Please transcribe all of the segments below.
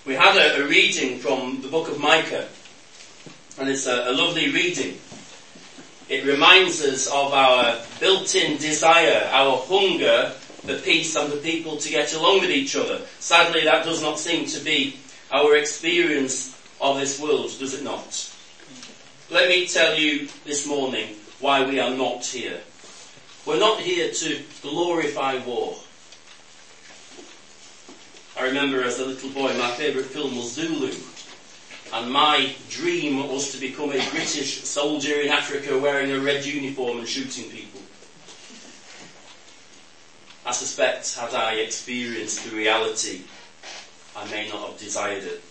We had a reading from the book of Micah, and it's a lovely reading. It reminds us of our built-in desire, our hunger for peace and for people to get along with each other. Sadly, that does not seem to be our experience of this world, does it not? Let me tell you this morning why we are not here. We're not here to glorify war. I remember as a little boy, my favourite film was Zulu. And my dream was to become a British soldier in Africa wearing a red uniform and shooting people. I suspect, had I experienced the reality, I may not have desired it.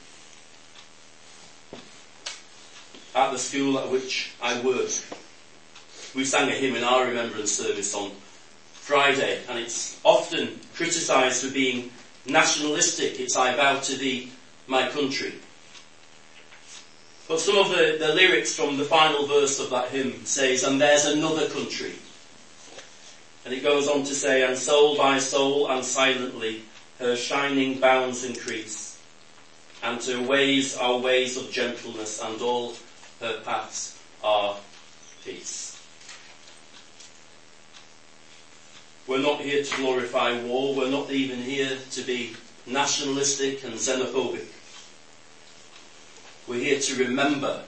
At the school at which I work, we sang a hymn in our remembrance service on Friday, and it's often criticised for being nationalistic. It's "I vow to thee, my country." But some of the lyrics from the final verse of that hymn says, "And there's another country." And it goes on to say, "And soul by soul and silently her shining bounds increase, and her ways are ways of gentleness, and all her paths are peace." We're not here to glorify war. We're not even here to be nationalistic and xenophobic. We're here to remember.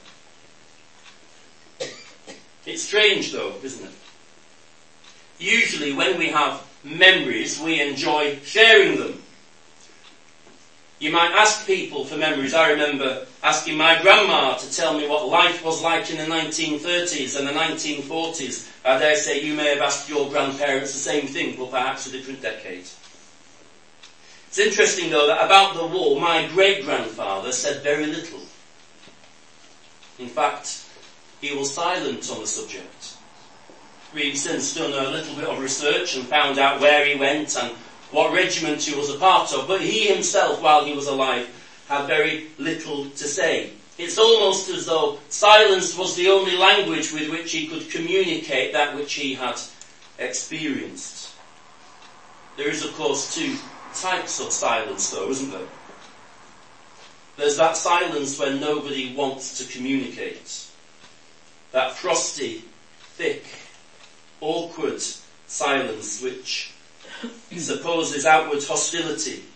It's strange though, isn't it? Usually when we have memories, we enjoy sharing them. You might ask people for memories. I remember asking my grandma to tell me what life was like in the 1930s and the 1940s. I dare say you may have asked your grandparents the same thing, but perhaps a different decade. It's interesting though that about the war, my great-grandfather said very little. In fact, he was silent on the subject. We've since done a little bit of research and found out where he went and what regiment he was a part of, but he himself, while he was alive, had very little to say. It's almost as though silence was the only language with which he could communicate that which he had experienced. There is, of course, two types of silence, though, isn't there? There's that silence when nobody wants to communicate. That frosty, thick, awkward silence which supposes outward hostility.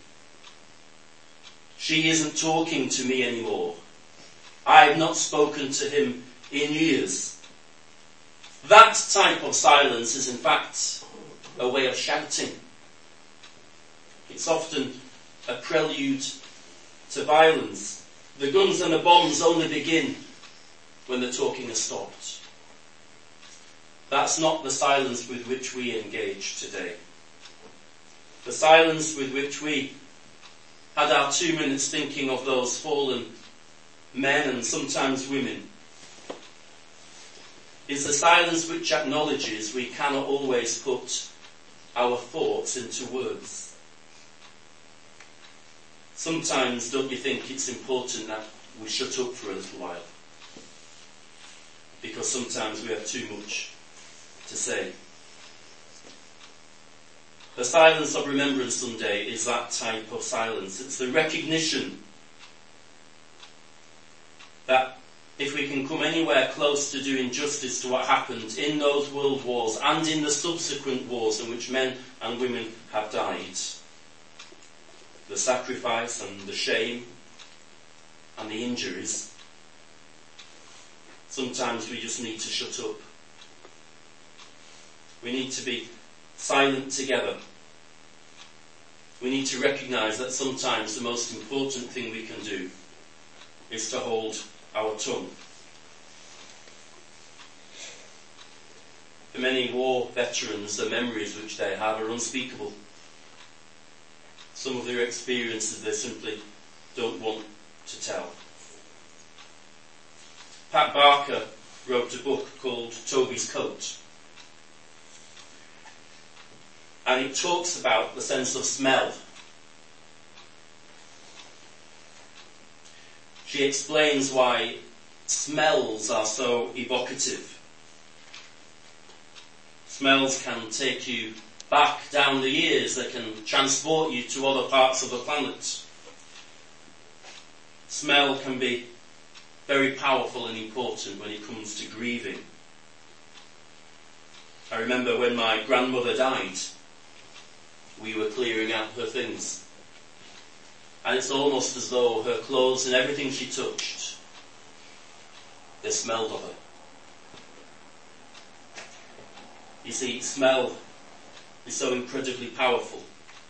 She isn't talking to me anymore. I've not spoken to him in years. That type of silence is in fact a way of shouting. It's often a prelude to violence. The guns and the bombs only begin when the talking has stopped. That's not the silence with which we engage today. The silence with which we had our 2 minutes thinking of those fallen men and sometimes women is the silence which acknowledges we cannot always put our thoughts into words. Sometimes, don't you think it's important that we shut up for a little while? Because sometimes we have too much to say. The silence of Remembrance Sunday is that type of silence. It's the recognition that if we can come anywhere close to doing justice to what happened in those world wars and in the subsequent wars in which men and women have died, the sacrifice and the shame and the injuries, sometimes we just need to shut up. We need to be silent together. We need to recognise that sometimes the most important thing we can do is to hold our tongue. For many war veterans, the memories which they have are unspeakable. Some of their experiences they simply don't want to tell. Pat Barker wrote a book called Toby's Coat. And it talks about the sense of smell. She explains why smells are so evocative. Smells can take you back down the years. They can transport you to other parts of the planet. Smell can be very powerful and important when it comes to grieving. I remember when my grandmother died, we were clearing out her things. And it's almost as though her clothes and everything she touched, they smelled of her. You see, smell is so incredibly powerful.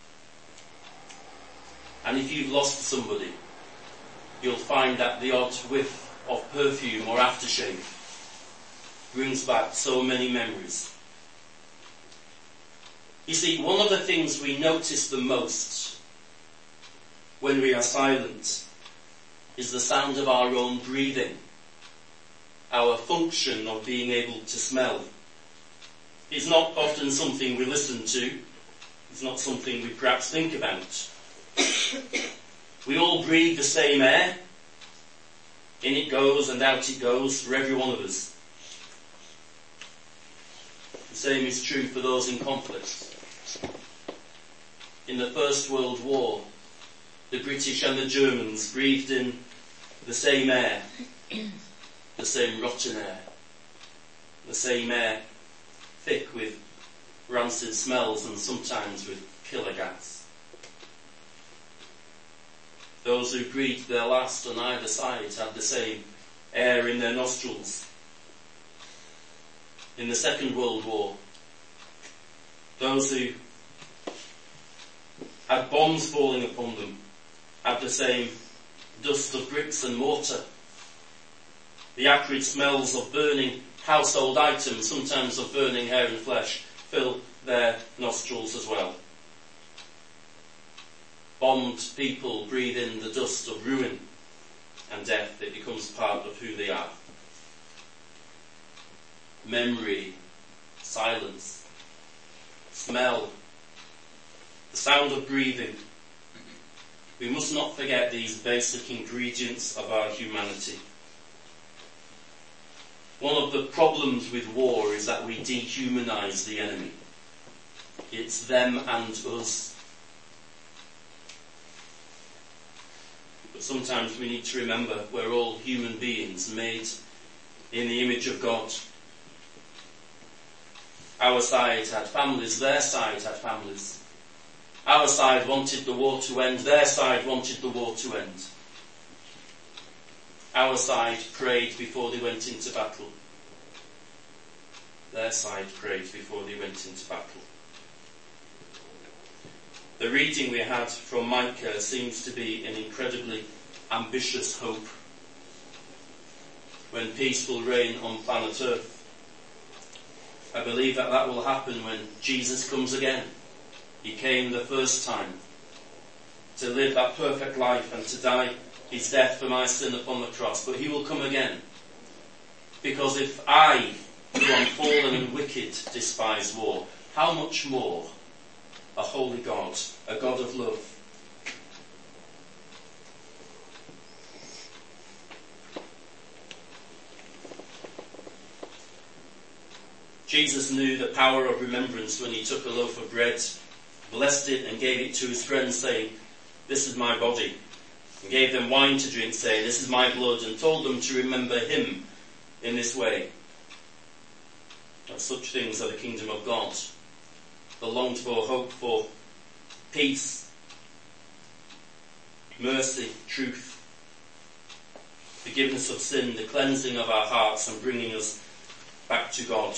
And if you've lost somebody, you'll find that the odd whiff of perfume or aftershave brings back so many memories. You see, one of the things we notice the most when we are silent is the sound of our own breathing, our function of being able to smell. It's not often something we listen to. It's not something we perhaps think about. We all breathe the same air. In it goes and out it goes for every one of us. The same is true for those in conflict. In the First World War, the British and the Germans breathed in the same air, the same rotten air, the same air thick with rancid smells and sometimes with killer gas. Those who breathed their last on either side had the same air in their nostrils. In the Second World War, those who had bombs falling upon them had the same dust of bricks and mortar. The acrid smells of burning household items, sometimes of burning hair and flesh, fill their nostrils as well. Bombed people breathe in the dust of ruin and death. It becomes part of who they are. Memory, silence, smell, the sound of breathing. We must not forget these basic ingredients of our humanity. One of the problems with war is that we dehumanize the enemy. It's them and us. But sometimes we need to remember we're all human beings made in the image of God. Our side had families, their side had families. Our side wanted the war to end, their side wanted the war to end. Our side prayed before they went into battle. Their side prayed before they went into battle. The reading we had from Micah seems to be an incredibly ambitious hope. When peace will reign on planet Earth. I believe that will happen when Jesus comes again. He came the first time to live that perfect life and to die his death for my sin upon the cross. But he will come again. Because if I, who am fallen and wicked, despise war, how much more a holy God, a God of love? Jesus knew the power of remembrance when he took a loaf of bread, blessed it and gave it to his friends, saying, "This is my body," and gave them wine to drink, saying, "This is my blood," and told them to remember him in this way. That such things are the kingdom of God, the longed for hope for peace, mercy, truth, forgiveness of sin, the cleansing of our hearts and bringing us back to God.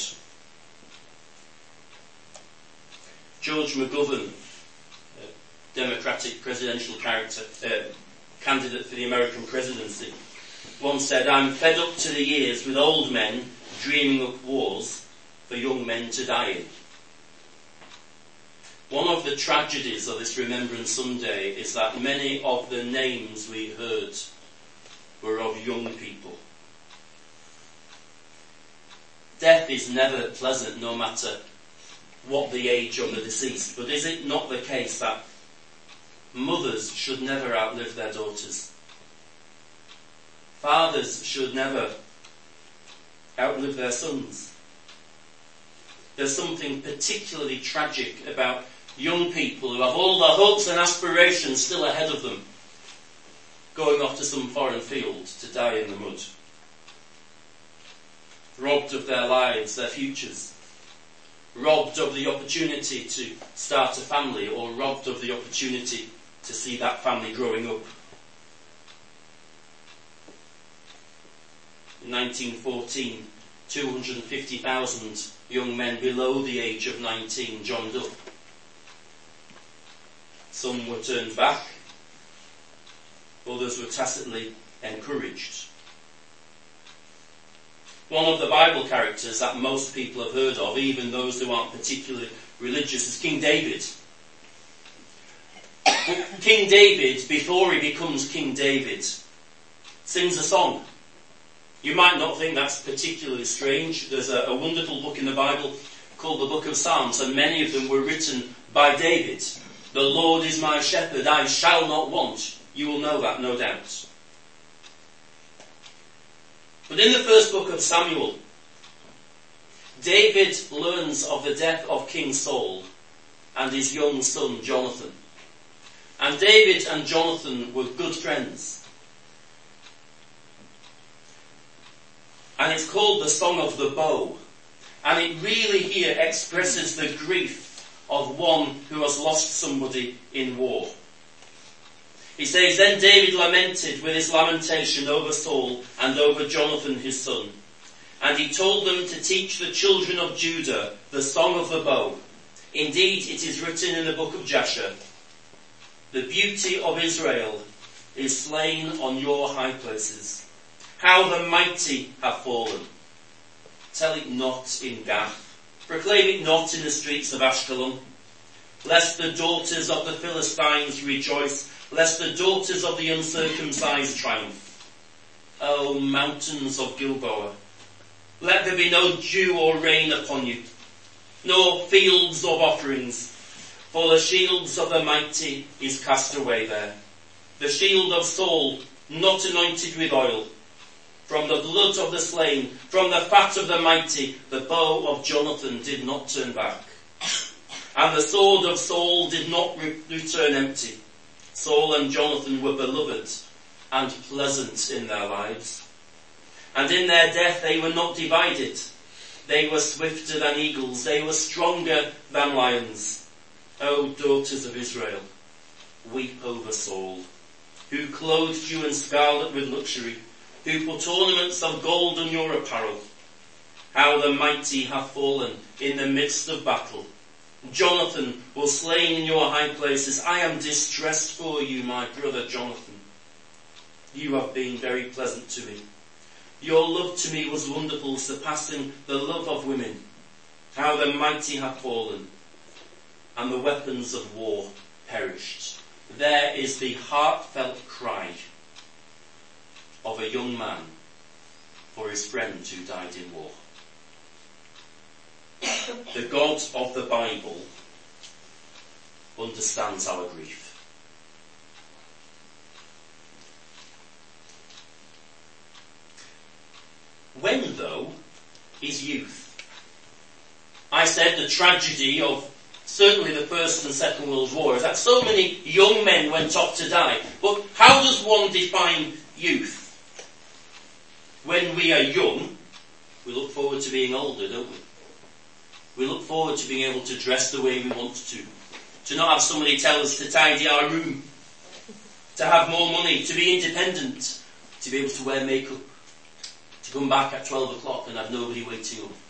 George McGovern, a Democratic presidential candidate for the American presidency, once said, "I'm fed up to the ears with old men dreaming up wars for young men to die in." One of the tragedies of this Remembrance Sunday is that many of the names we heard were of young people. Death is never pleasant, no matter what the age of the deceased. But is it not the case that mothers should never outlive their daughters? Fathers should never outlive their sons. There's something particularly tragic about young people who have all their hopes and aspirations still ahead of them, going off to some foreign field to die in the mud. Robbed of their lives, their futures. Robbed of the opportunity to start a family, or robbed of the opportunity to see that family growing up. In 1914, 250,000 young men below the age of 19 joined up. Some were turned back, others were tacitly encouraged. One of the Bible characters that most people have heard of, even those who aren't particularly religious, is King David. King David, before he becomes King David, sings a song. You might not think that's particularly strange. There's a wonderful book in the Bible called the Book of Psalms, and many of them were written by David. The Lord is my shepherd, I shall not want. You will know that, no doubt. But in the first book of Samuel, David learns of the death of King Saul and his young son Jonathan. And David and Jonathan were good friends. And it's called the Song of the Bow. And it really here expresses the grief of one who has lost somebody in war. He says, Then David lamented with his lamentation over Saul and over Jonathan his son. And he told them to teach the children of Judah the song of the bow. Indeed, it is written in the book of Jasher, The beauty of Israel is slain on your high places. How the mighty have fallen. Tell it not in Gath. Proclaim it not in the streets of Ashkelon. Lest the daughters of the Philistines rejoice, lest the daughters of the uncircumcised triumph. O mountains of Gilboa, let there be no dew or rain upon you, nor fields of offerings, for the shields of the mighty is cast away there. The shield of Saul, not anointed with oil. From the blood of the slain, from the fat of the mighty, the bow of Jonathan did not turn back. And the sword of Saul did not return empty. Saul and Jonathan were beloved and pleasant in their lives. And in their death they were not divided. They were swifter than eagles. They were stronger than lions. O daughters of Israel, weep over Saul, who clothed you in scarlet with luxury, who put ornaments of gold on your apparel. How the mighty have fallen in the midst of battle. Jonathan was slain in your high places. I am distressed for you, my brother Jonathan. You have been very pleasant to me. Your love to me was wonderful, surpassing the love of women. How the mighty have fallen, and the weapons of war perished. There is the heartfelt cry of a young man for his friend who died in war. The God of the Bible understands our grief. When, though, is youth? I said the tragedy of certainly the First and Second World War is that so many young men went off to die. But how does one define youth? When we are young, we look forward to being older, don't we? We look forward to being able to dress the way we want to not have somebody tell us to tidy our room, to have more money, to be independent, to be able to wear makeup, to come back at 12 o'clock and have nobody waiting up.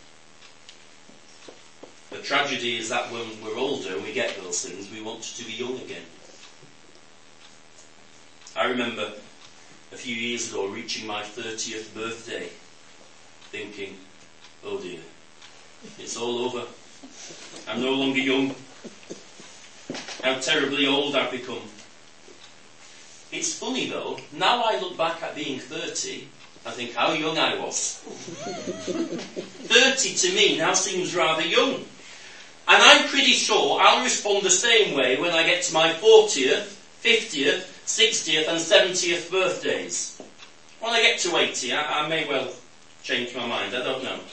The tragedy is that when we're older and we get those things, we want to be young again. I remember a few years ago reaching my 30th birthday, thinking, oh dear, it's all over. I'm no longer young. How terribly old I've become. It's funny though, now I look back at being 30, I think how young I was. 30 to me now seems rather young. And I'm pretty sure I'll respond the same way when I get to my 40th, 50th, 60th and 70th birthdays. When I get to 80, I may well change my mind, I don't know.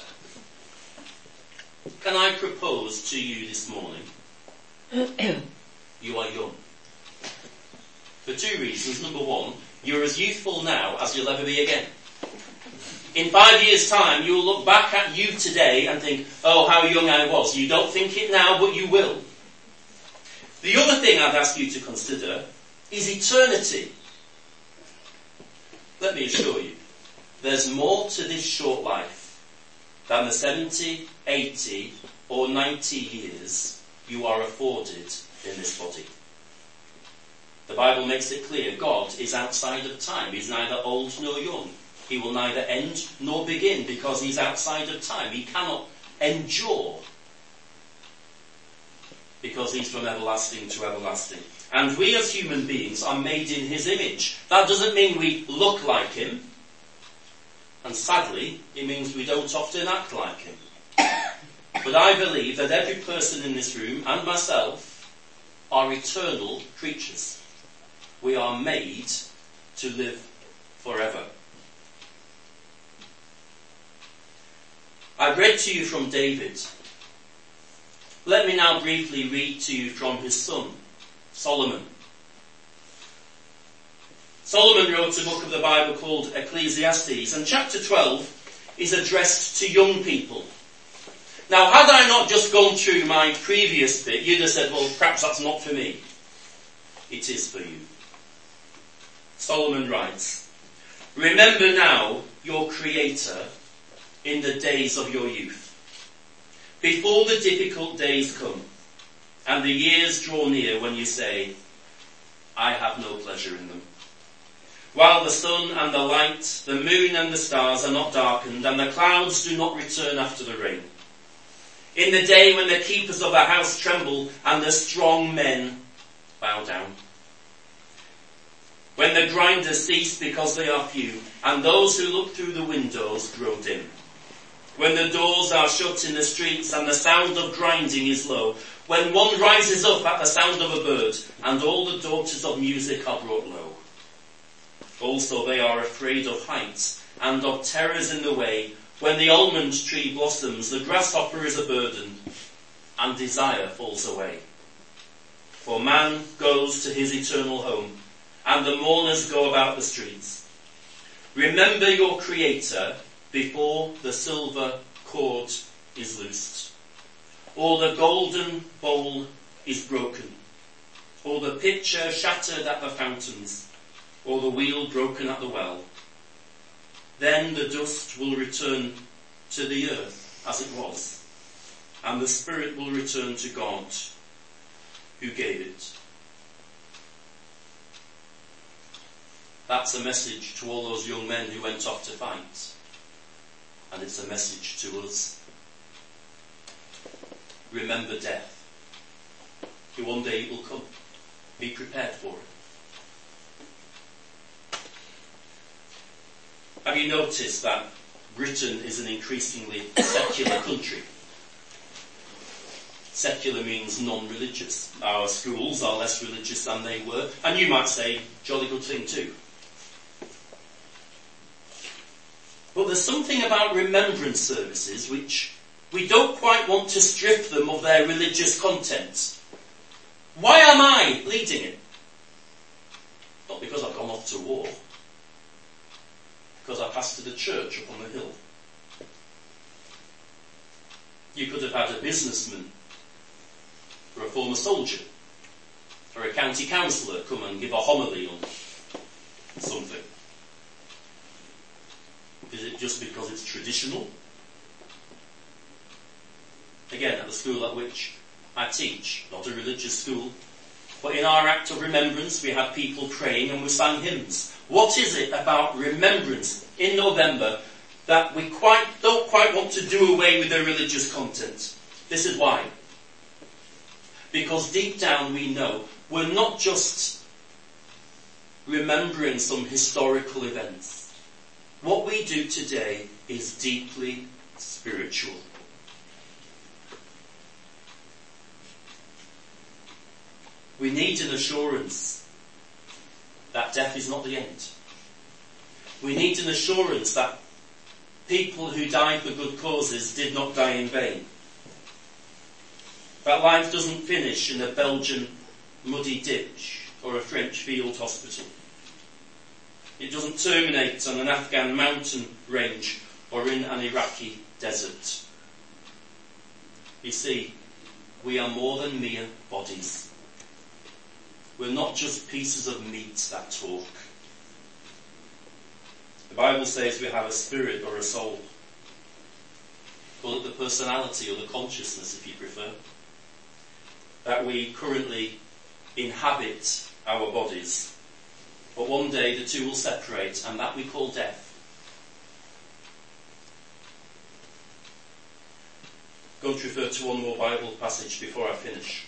Can I propose to you this morning? You are young. For two reasons. Number one, You're as youthful now as you'll ever be again. In 5 years' time, you'll look back at you today and think, oh, how young I was. You don't think it now, but you will. The other thing I'd ask you to consider is eternity. Let me assure you, there's more to this short life than the 70, 80 or 90 years you are afforded in this body. The Bible makes it clear God is outside of time. He's neither old nor young. He will neither end nor begin because he's outside of time. He cannot endure because he's from everlasting to everlasting. And we as human beings are made in his image. That doesn't mean we look like him. And sadly, it means we don't often act like him. But I believe that every person in this room and myself are eternal creatures. We are made to live forever. I read to you from David. Let me now briefly read to you from his son, Solomon. Solomon wrote a book of the Bible called Ecclesiastes, and chapter 12 is addressed to young people. Now, had I not just gone through my previous bit, you'd have said, well, perhaps that's not for me. It is for you. Solomon writes, remember now your Creator in the days of your youth, before the difficult days come, and the years draw near when you say, I have no pleasure in them. While the sun and the light, the moon and the stars are not darkened, and the clouds do not return after the rain. In the day when the keepers of the house tremble, and the strong men bow down. When the grinders cease because they are few, and those who look through the windows grow dim. When the doors are shut in the streets, and the sound of grinding is low. When one rises up at the sound of a bird, and all the daughters of music are brought low. Also they are afraid of heights, and of terrors in the way. When the almond tree blossoms, the grasshopper is a burden, and desire falls away. For man goes to his eternal home, and the mourners go about the streets. Remember your Creator before the silver cord is loosed, or the golden bowl is broken, or the pitcher shattered at the fountains, or the wheel broken at the well. Then the dust will return to the earth as it was, and the spirit will return to God who gave it. That's a message to all those young men who went off to fight. And it's a message to us. Remember death. One day it will come. Be prepared for it. Have you noticed that Britain is an increasingly secular country? Secular means non-religious. Our schools are less religious than they were. And you might say, jolly good thing too. But there's something about remembrance services which we don't quite want to strip them of their religious content. Why am I leading it? Not because I've gone off to war. Because I pastored a church up on the hill. You could have had a businessman or a former soldier or a county councillor come and give a homily on something. Is it just because it's traditional? Again, at the school at which I teach, not a religious school, but in our act of remembrance we have people praying and we sang hymns. What is it about remembrance in November that we don't quite want to do away with the religious content? This is why. Because deep down we know we're not just remembering some historical events. What we do today is deeply spiritual. We need an assurance that death is not the end. We need an assurance that people who died for good causes did not die in vain. That life doesn't finish in a Belgian muddy ditch or a French field hospital. It doesn't terminate on an Afghan mountain range or in an Iraqi desert. You see, we are more than mere bodies. We're not just pieces of meat that talk. The Bible says we have a spirit or a soul. Call it the personality or the consciousness if you prefer. That we currently inhabit our bodies. But one day the two will separate, and that we call death. I'm going to refer to one more Bible passage before I finish.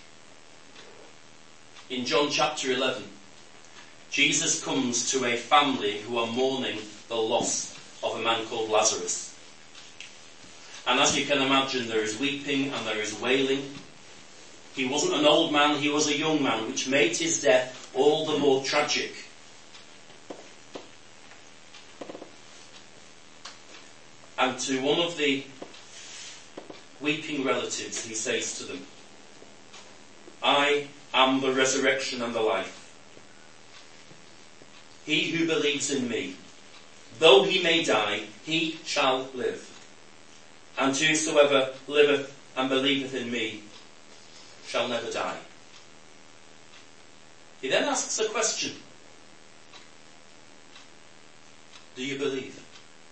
In John chapter 11, Jesus comes to a family who are mourning the loss of a man called Lazarus. And as you can imagine, there is weeping and there is wailing. He wasn't an old man, he was a young man, which made his death all the more tragic. And to one of the weeping relatives, he says to them, I am the resurrection and the life. He who believes in me, though he may die, he shall live. And whosoever liveth and believeth in me shall never die. He then asks a question. Do you believe?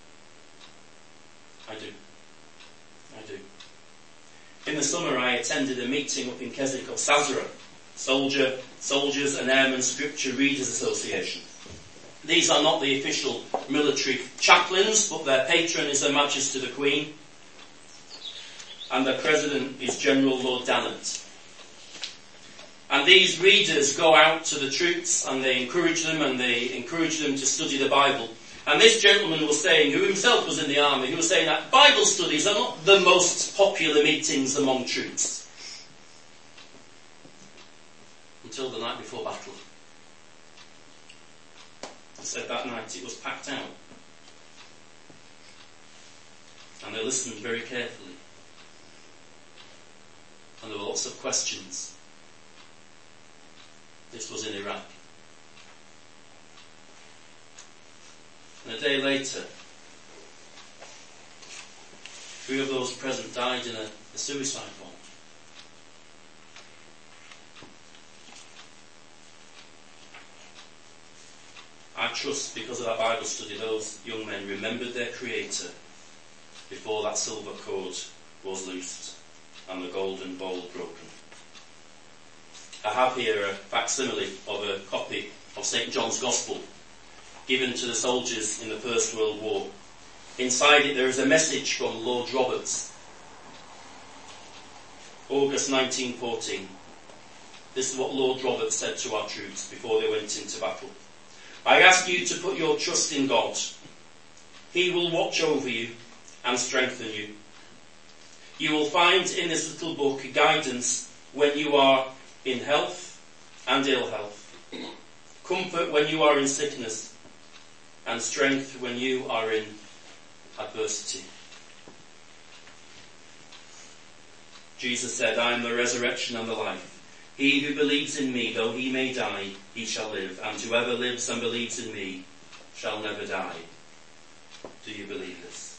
I do. I do. In the summer I attended a meeting up in Keswick of SASRA, Soldiers and Airmen Scripture Readers Association. These are not the official military chaplains, but their patron is Her Majesty the Queen, and their president is General Lord Dannatt. And these readers go out to the troops and they encourage them to study the Bible. And this gentleman was saying, who himself was in the army, he was saying that Bible studies are not the most popular meetings among troops. Until the night before battle. He said that night it was packed out. And they listened very carefully. And there were lots of questions. This was in Iraq. And a day later, 3 of those present died in a suicide bomb. I trust, because of that Bible study, those young men remembered their Creator before that silver cord was loosed and the golden bowl broken. I have here a facsimile of a copy of St. John's Gospel given to the soldiers in the First World War. Inside it there is a message from Lord Roberts. August 1914. This is what Lord Roberts said to our troops before they went into battle. I ask you to put your trust in God. He will watch over you and strengthen you. You will find in this little book guidance when you are in health and ill health, comfort when you are in sickness, and strength when you are in adversity. Jesus said, I am the resurrection and the life. He who believes in me, though he may die, he shall live, and whoever lives and believes in me shall never die. Do you believe this?